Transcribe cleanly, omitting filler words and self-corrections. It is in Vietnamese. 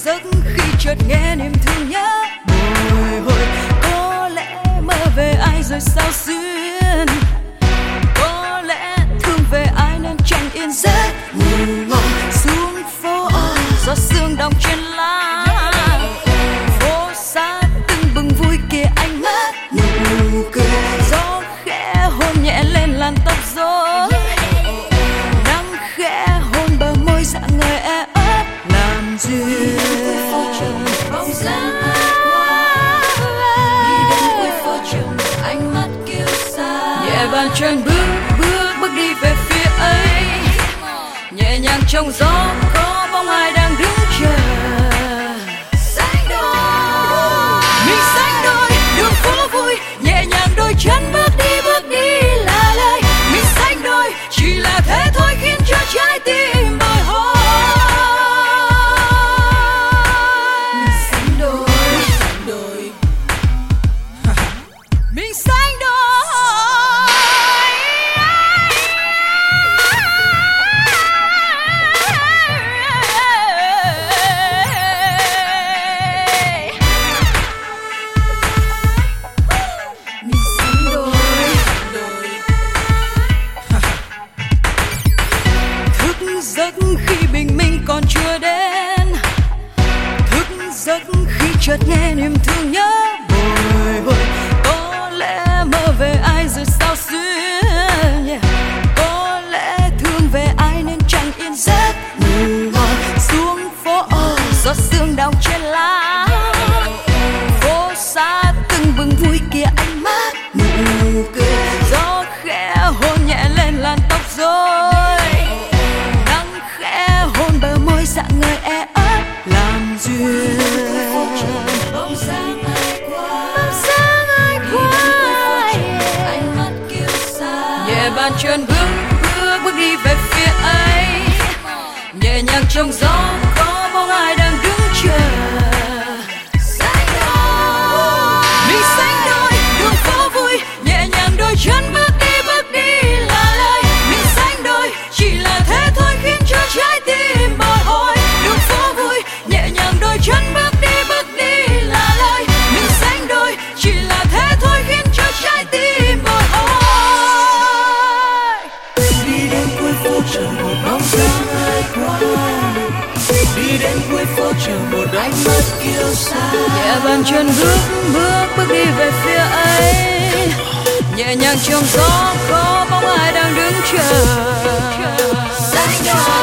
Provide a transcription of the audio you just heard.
giấc khi chợt nghe niềm thương nhớ bồi hồi, có lẽ mơ về ai rồi sao xuyên, có lẽ thương về ai nên chẳng yên giấc ngủ ngon xuống phố gió sương đọng trên lá, phố xa tưng bừng vui kìa ánh mắt nụ cười, gió khẽ hôn nhẹ lên làn tóc rối, nắng khẽ hôn bờ môi dạng người e ấp làm duyên. Bóng dáng ai qua đi đến cuối phố trường, ánh mắt kiêu sa nhẹ bàn chân bước đi về phía ấy, nhẹ nhàng trong gió có bóng ai đang đứng chờ. Sánh đôi mình sánh đôi đường phố vui, nhẹ nhàng đôi chân bước đi là lời mình sánh đôi, chỉ là thế thôi khiến cho trái tim bồi hồi. Mình sánh đôi mình sánh đôi. Giấc khi bình minh còn chưa đến, thức giấc khi chợt nghe niềm thương nhớ bồi hồi, có lẽ mơ về ai rồi sao xuyên, có lẽ thương về ai nên chẳng yên giấc ngủ ngon xuống phố gió sương đọng trên lá, phố xa tưng bừng vui kìa ánh mắt nụ cười, gió khẽ hôn nhẹ lên làn tóc rối, bờ môi dạng người e ấp làm duyên. Bóng dáng ai qua ánh mắt kiêu sa nhẹ bàn chân bước đi về phía ấy, nhẹ nhàng trong gió có bóng ai đang đứng chờ. Sánh đôi mình sánh đôi đường phố vui, nhẹ nhàng đôi chân bước đi là lời mình sánh đôi, chỉ là thế thôi khiến cho trái tim bồi hồi. Đường phố vui, nhẹ nhàng đôi chân bước đi là lời mình sánh đôi, chỉ là thế thôi khiến cho trái tim bồi hồi. Đi đến cuối phố chờ một bóng dáng ai qua, đi đến cuối phố chờ một ánh mắt kiêu sa nhẹ bàn chân bước đi về phía ấy, nhẹ nhàng trong gió có bóng ai đang đứng chờ. Sánh đôi